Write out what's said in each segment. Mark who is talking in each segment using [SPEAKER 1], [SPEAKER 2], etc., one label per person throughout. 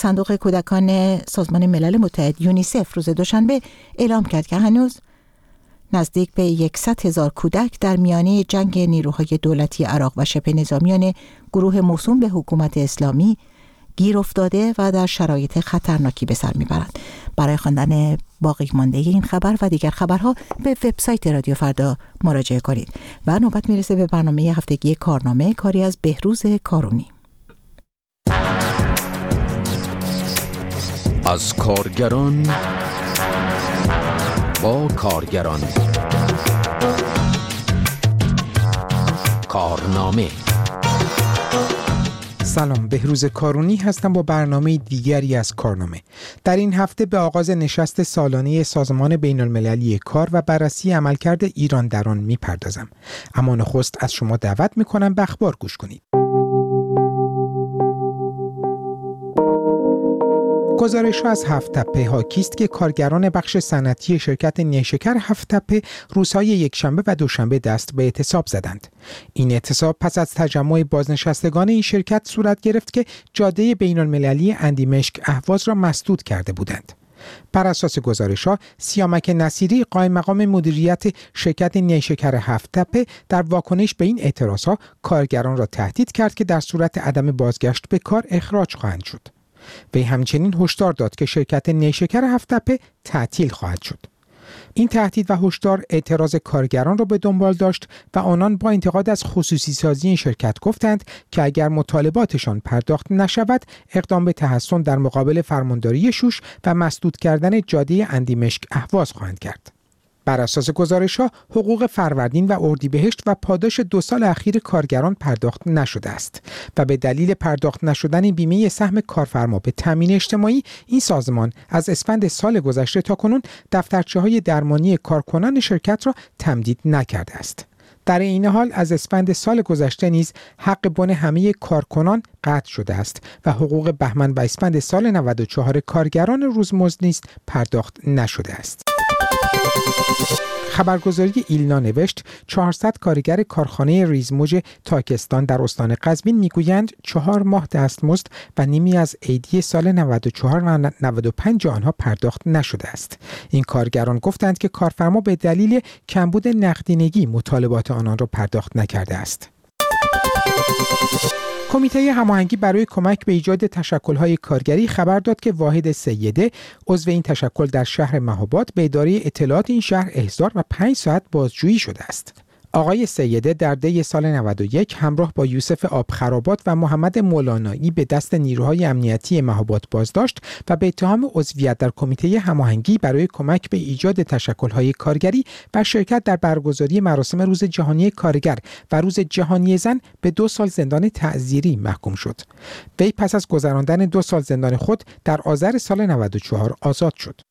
[SPEAKER 1] صندوق کودکان سازمان ملل متحد یونیسف روز دوشنبه اعلام کرد که هنوز نزدیک به 100,000 کودک در میانه جنگ نیروهای دولتی عراق و شبه نظامیان گروه موسوم به حکومت اسلامی گیر افتاده و در شرایط خطرناکی به سر میبرند. برای خواندن باقی مانده این خبر و دیگر خبرها به وبسایت رادیو فردا مراجعه کنید. و نوبت میرسه به برنامه هفتگی کارنامه، کاری از بهروز کارونی.
[SPEAKER 2] از کارگران با کارگران، کارنامه.
[SPEAKER 3] سلام، بهروز کارونی هستم با برنامه دیگری از کارنامه. در این هفته به آغاز نشست سالانه سازمان بین المللی کار و بررسی عملکرد ایران در آن میپردازم. اما نخست از شما دعوت میکنم به اخبار گوش کنید. گزارش از هفت تپه حاکی است که کارگران بخش صنعتی شرکت نیشکر هفت تپه روزهای یکشنبه و دوشنبه دست به اعتصاب زدند. این اعتصاب پس از تجمع بازنشستگان این شرکت صورت گرفت که جاده بین المللی اندیمشک اهواز را مسدود کرده بودند. بر اساس گزارش‌ها، سیامک نصیری قائم مقام مدیریت شرکت نیشکر هفت تپه در واکنش به این اعتراضها کارگران را تهدید کرد که در صورت عدم بازگشت به کار اخراج خواهند شد. وی همچنین هشدار داد که شرکت نیشکر هفت تپه تعطیل خواهد شد. این تهدید و هشدار اعتراض کارگران را به دنبال داشت و آنان با انتقاد از خصوصی سازی این شرکت گفتند که اگر مطالباتشان پرداخت نشود اقدام به تحصن در مقابل فرمانداری شوش و مسدود کردن جاده اندیمشک اهواز خواهند کرد. بر اساس گزارش‌ها حقوق فروردین و اردیبهشت و پاداش 2 سال اخیر کارگران پرداخت نشده است و به دلیل پرداخت نشدن بیمه سهم کارفرما به تامین اجتماعی این سازمان از اسفند سال گذشته تاکنون دفترچه‌های درمانی کارکنان شرکت را تمدید نکرده است. در این حال از اسفند سال گذشته نیز حق بن همه کارکنان قطع شده است و حقوق بهمن و اسفند سال 94 کارگران روزمزد نیز پرداخت نشده است. خبرگزاری ایلنا نوشت 400 کارگر کارخانه ریزموج تاکستان در استان قزوین میگویند 4 ماه دستمزد و نیمی از عیدی سال 94 و 95 آنها پرداخت نشده است. این کارگران گفتند که کارفرما به دلیل کمبود نقدینگی مطالبات آنان را پرداخت نکرده است. کمیته هماهنگی برای کمک به ایجاد تشکل‌های کارگری خبر داد که واحد سیده عضو این تشکل در شهر مهاباد به اداره اطلاعات این شهر احضار و 5 ساعت بازجویی شده است. آقای سیده در دی سال 91 همراه با یوسف آبخرابات و محمد مولانایی به دست نیروهای امنیتی مهاباد بازداشت و به اتهام عضویت در کمیته هماهنگی برای کمک به ایجاد تشکل‌های کارگری و شرکت در برگزاری مراسم روز جهانی کارگر و روز جهانی زن به 2 سال زندان تعزیری محکوم شد. وی پس از گذراندن 2 سال زندان خود در آذر سال 94 آزاد شد.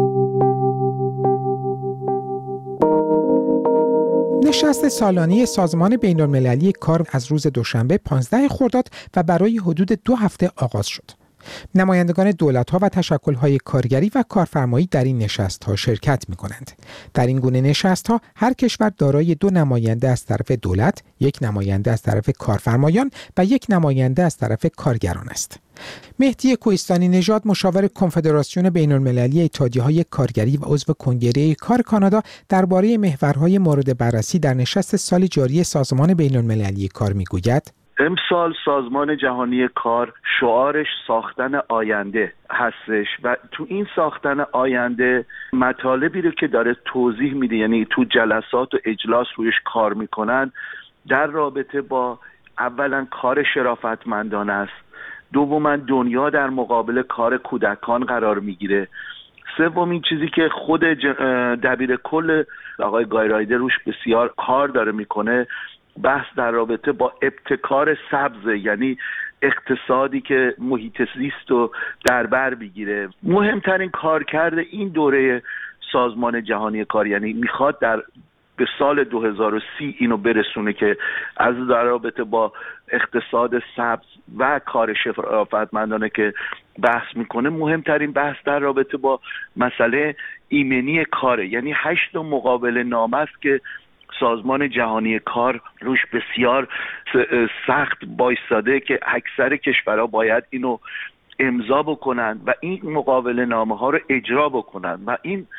[SPEAKER 3] نشست سالانه سازمان بین المللی کار از روز دوشنبه 15 خرداد و برای حدود 2 هفته آغاز شد. نمایندگان دولت‌ها و تشکل‌های کارگری و کارفرمایی در این نشست‌ها شرکت می‌کنند. در این گونه نشست‌ها هر کشور دارای 2 نماینده از طرف دولت، 1 نماینده از طرف کارفرمایان و 1 نماینده از طرف کارگران است. مهدی کوهستانی نژاد مشاور کنفدراسیون بین المللی اتحادیه‌های کارگری و عضو کنگره کار کانادا درباره محورهای مورد بررسی در نشست سال جاری سازمان بین المللی کار می‌گوید:
[SPEAKER 4] امسال سازمان جهانی کار شعارش ساختن آینده هستش و تو این ساختن آینده مطالبی رو که داره توضیح میده، یعنی تو جلسات و اجلاس رویش کار میکنن، در رابطه با اولا کار شرافتمندانه است، دوما دنیا در مقابل کار کودکان قرار میگیره، سومین چیزی که خود دبیر کل آقای گایرایده روش بسیار کار داره میکنه بحث در رابطه با ابتکار سبز، یعنی اقتصادی که محیط زیست رو در بر بگیره. مهمترین کارکرد این دوره سازمان جهانی کار، یعنی میخواد به سال 2030 اینو برسونه که از در رابطه با اقتصاد سبز و کار شرافتمندانه که بحث میکنه، مهمترین بحث در رابطه با مسئله ایمنی کاره، یعنی 8 مقابله نامه است که سازمان جهانی کار روش بسیار سخت بایستاده که اکثر کشورها باید اینو امضا بکنن و این مقابله نامه ها رو اجرا بکنن و این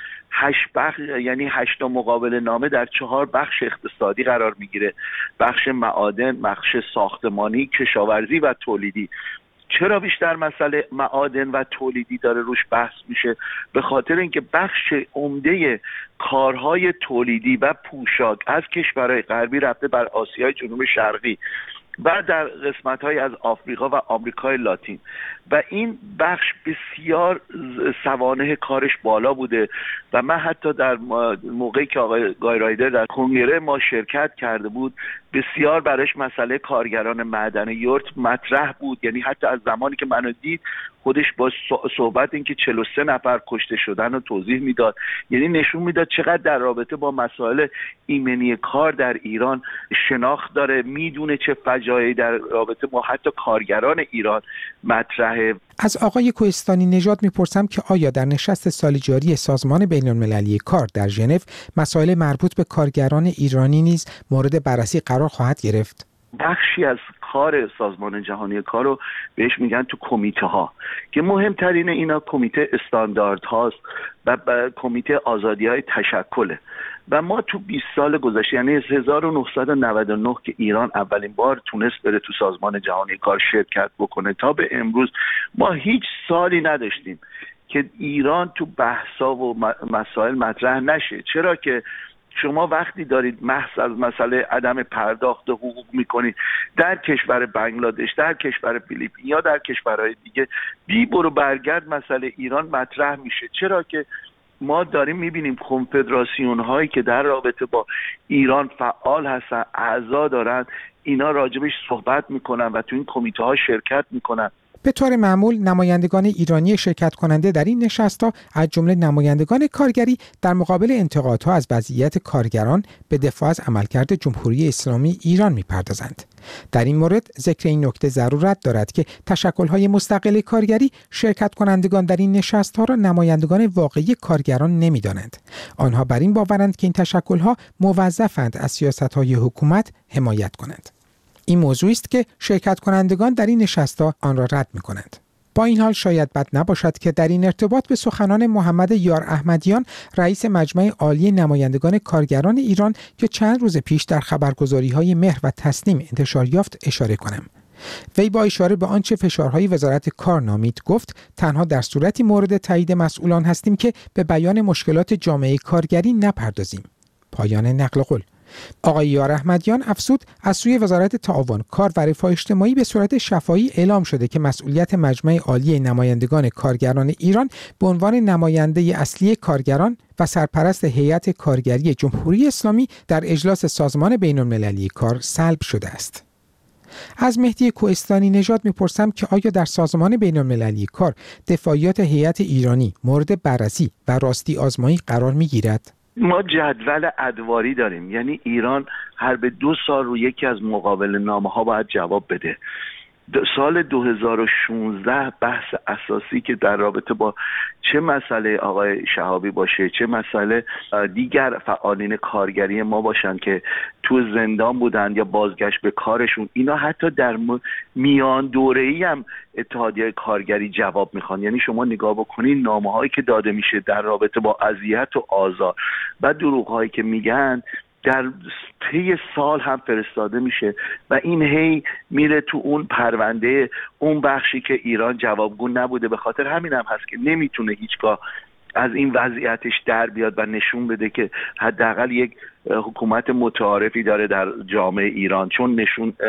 [SPEAKER 4] 8 مقابله نامه در 4 بخش اقتصادی قرار میگیره: بخش معادن، بخش ساختمانی، کشاورزی و تولیدی. چرا بیشتر مسئله معادن و تولیدی داره روش بحث میشه؟ به خاطر اینکه بخش عمده کارهای تولیدی و پوشاک از کشورهای غربی رفته بر آسیای جنوب شرقی و در قسمت‌های از آفریقا و آمریکای لاتین و این بخش بسیار سوانح کارش بالا بوده و من حتی در موقعی که آقای گای رایدر در کنگره ما شرکت کرده بود بسیار برایش مسئله کارگران معدن یورت مطرح بود. یعنی حتی از زمانی که منو دید خودش با صحبت این که 43 نفر کشته شدن رو توضیح میداد. یعنی نشون میداد چقدر در رابطه با مسائل ایمنی کار در ایران شناخت داره، میدونه چه فجایعی در رابطه با حتی کارگران ایران مطرحه.
[SPEAKER 3] از آقای کوهستانی نژاد میپرسم که آیا در نشست سال جاری سازمان بین‌المللی کار در ژنو مسائل مربوط به کارگران ایرانی نیز مورد بررسی قرار خواهد گرفت؟
[SPEAKER 4] بخشی از کار سازمان جهانی کار رو بهش میگن تو کمیته ها که مهمترین اینا کمیته استاندارد هاست و کمیته آزادی های تشکله و ما تو 20 سال گذشته یعنی 1999 که ایران اولین بار تونست بره تو سازمان جهانی کار شرکت بکنه تا به امروز ما هیچ سالی نداشتیم که ایران تو بحثا و مسائل مطرح نشه. چرا که شما وقتی دارید محض از مسئله عدم پرداخت حقوق میکنید در کشور بنگلادش، در کشور فیلیپین یا در کشورهای دیگه، بی برو برگرد مسئله ایران مطرح میشه. چرا که ما داریم میبینیم کنفدراسیون هایی که در رابطه با ایران فعال هستن، اعضا دارن، اینا راجبش صحبت میکنن و تو این کمیته ها شرکت میکنن.
[SPEAKER 3] به طور معمول نمایندگان ایرانی شرکت کننده در این نشست‌ها از جمله نمایندگان کارگری در مقابل انتقادها از وضعیت کارگران به دفاع از عملکرد جمهوری اسلامی ایران می‌پردازند. در این مورد ذکر این نکته ضرورت دارد که تشکل‌های مستقل کارگری شرکت کنندگان در این نشست‌ها را نمایندگان واقعی کارگران نمی‌دانند. آنها بر این باورند که این تشکل‌ها موظفند از سیاست‌های حکومت حمایت کنند. این موضوعی است که شرکت کنندگان در این نشست‌ها آن را رد می‌کنند. با این حال شاید بد نباشد که در این ارتباط به سخنان محمد یار احمدیان رئیس مجمع عالی نمایندگان کارگران ایران که چند روز پیش در خبرگزاری‌های مهر و تسنیم انتشار یافت اشاره کنم. وی با اشاره به آنچه فشارهای وزارت کار نامید گفت تنها در صورتی مورد تایید مسئولان هستیم که به بیان مشکلات جامعه کارگری نپردازیم. پایان نقل قول. آقای یار احمدیان افزود از سوی وزارت تعاون کار و رفاه اجتماعی به صورت شفاهی اعلام شده که مسئولیت مجمع عالی نمایندگان کارگران ایران به عنوان نماینده اصلی کارگران و سرپرست هیئت کارگری جمهوری اسلامی در اجلاس سازمان بین‌المللی کار سلب شده است. از مهدی کوهستانی نژاد میپرسم که آیا در سازمان بین‌المللی کار دفاعیات هیئت ایرانی مورد بررسی و راستی آزمایی قرار میگیرد؟
[SPEAKER 4] ما جدول ادواری داریم، یعنی ایران هر به 2 سال رو یکی از مقابله نامه ها باید جواب بده. سال 2016 بحث اساسی که در رابطه با چه مسئله آقای شهابی باشه، چه مسئله دیگر فعالین کارگری ما باشن که تو زندان بودن یا بازگشت به کارشون، اینا حتی در میان دوره‌ای هم اتحادیه کارگری جواب میخوان. یعنی شما نگاه بکنین نامه‌هایی که داده میشه در رابطه با اذیت و آزار و دروغ‌هایی که میگن در طی سال هم فرستاده میشه و این هی میره تو اون پرونده اون بخشی که ایران جوابگو نبوده. به خاطر همین هم هست که نمیتونه هیچگاه از این وضعیتش در بیاد و نشون بده که حداقل یک حکومت متعارفی داره در جامعه ایران، چون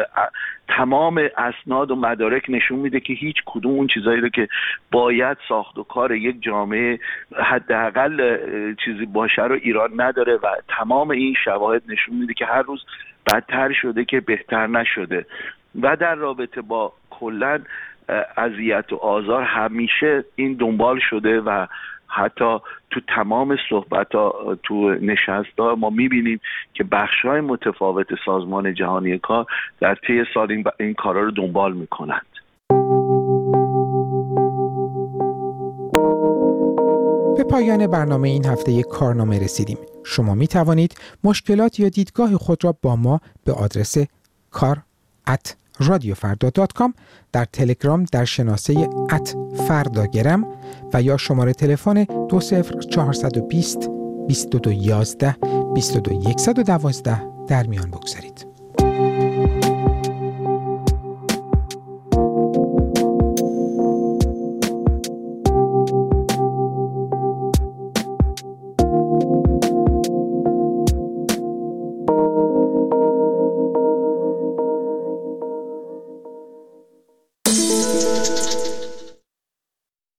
[SPEAKER 4] تمام اسناد و مدارک نشون میده که هیچ کدوم اون چیزایی رو که باید ساخت و کار یک جامعه حداقل چیزی باشه رو ایران نداره و تمام این شواهد نشون میده که هر روز بدتر شده که بهتر نشده. و در رابطه با کلاً اذیت و آزار همیشه این دنبال شده و حتی تو تمام صحبت‌ها تو نشست‌ها ما می‌بینیم که بخش‌های متفاوت سازمان جهانی کار در طی سال این کارا رو دنبال می‌کنند.
[SPEAKER 3] به پایان برنامه این هفته یک کارنامه رسیدیم. شما می‌توانید مشکلات یا دیدگاه خود را با ما به آدرس kar@ رادیوفردا.com، در تلگرام در شناسه @فرداگرم و یا شماره تلفن 20420 2211 22112 در میان بگذارید.